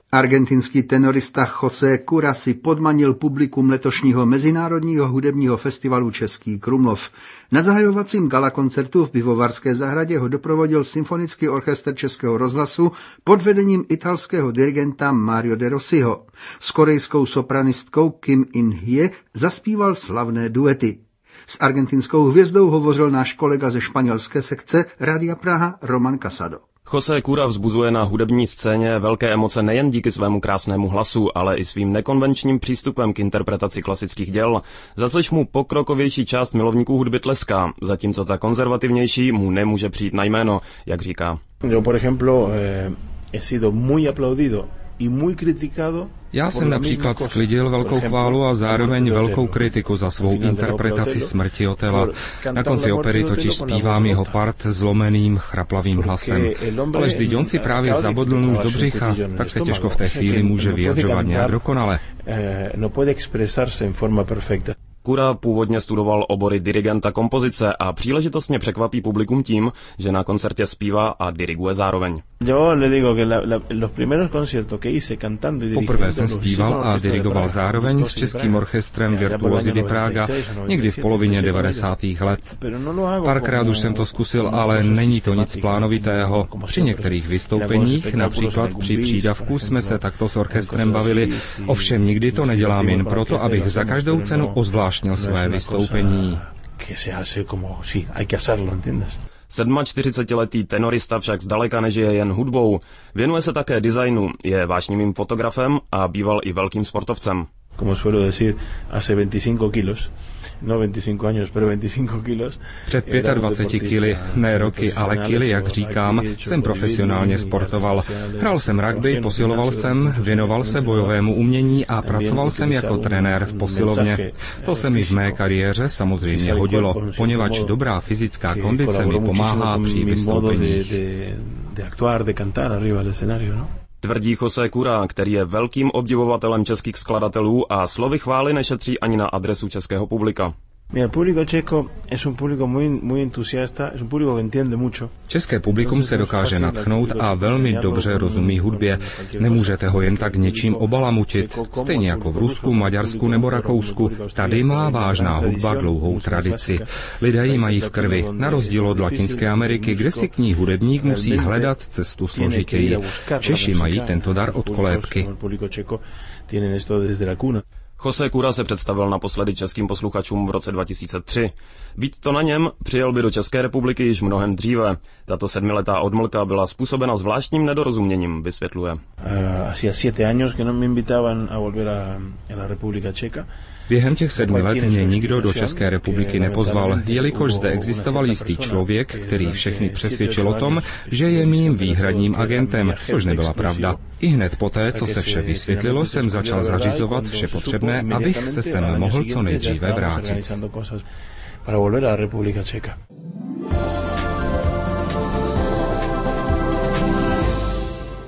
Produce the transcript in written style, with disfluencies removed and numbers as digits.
Argentinský tenorista José Cura si podmanil publikum letošního Mezinárodního hudebního festivalu Český Krumlov. Na zahajovacím galakoncertu v Pivovarské zahradě ho doprovodil symfonický orchestr Českého rozhlasu pod vedením italského dirigenta Mario de Rossiho. S korejskou sopranistkou Kim In-hye zaspíval slavné duety. S argentinskou hvězdou hovořil náš kolega ze španělské sekce Rádia Praha Roman Casado. José Cura vzbuzuje na hudební scéně velké emoce nejen díky svému krásnému hlasu, ale i svým nekonvenčním přístupem k interpretaci klasických děl, za což mu pokrokovější část milovníků hudby tleská, zatímco ta konzervativnější mu nemůže přijít na jméno, jak říká. Yo, por ejemplo, he sido muy aplaudido y muy criticado. Já jsem například sklidil velkou chválu a zároveň velkou kritiku za svou interpretaci Smrti Otela. Na konci opery totiž zpívám jeho part zlomeným, chraplavým hlasem. Ale vždyť on si právě zabodl nůž do břicha, tak se těžko v té chvíli může vyjadřovat nějak dokonale. Cura původně studoval obory dirigenta kompozice a příležitostně překvapí publikum tím, že na koncertě zpívá a diriguje zároveň. Poprvé jsem zpíval a dirigoval zároveň s Českým orchestrem Virtuosi di Praga někdy v polovině 90. let. Párkrát už jsem to zkusil, ale není to nic plánovitého. Při některých vystoupeních, například při přídavku, jsme se takto s orchestrem bavili, ovšem nikdy to nedělám jen proto, abych za každou cenu ozvláštnil své vystoupení. 47letý tenorista však zdaleka nežije jen hudbou. Věnuje se také designu, je vášnivým fotografem a býval i velkým sportovcem. Como suelo decir, hace 25 kilos. No 25 años, pero 25 kilos. Před 25 kily, ne roky, ale kily, jak říkám, jsem profesionálně sportoval. Hrál jsem rugby, posiloval jsem, věnoval se bojovému umění a pracoval jsem jako trenér v posilovně. To se mi v mé kariéře samozřejmě hodilo, poněvadž dobrá fyzická kondice mi pomáhá při vystoupeních. Tvrdí José Cura, který je velkým obdivovatelem českých skladatelů a slovy chvály nešetří ani na adresu českého publika. České publikum se dokáže nadchnout a velmi dobře rozumí hudbě. Nemůžete ho jen tak něčím obalamutit, stejně jako v Rusku, Maďarsku nebo Rakousku. Tady má vážná hudba dlouhou tradici. Lidé ji mají v krvi, na rozdíl od Latinské Ameriky, kde si k ní hudebník musí hledat cestu složitěji. Češi mají tento dar od kolébky. José Cura se představil naposledy českým posluchačům v roce 2003. Být to na něm, přijel by do České republiky již mnohem dříve. Tato 7letá odmlka byla způsobena zvláštním nedorozuměním, vysvětluje. Hacía 7 años que no me invitaban a volver a la República Checa. Během těch 7 let mě nikdo do České republiky nepozval, jelikož zde existoval jistý člověk, který všechny přesvědčil o tom, že je mým výhradním agentem, což nebyla pravda. I hned poté, co se vše vysvětlilo, jsem začal zařizovat vše potřebné, abych se sem mohl co nejdříve vrátit.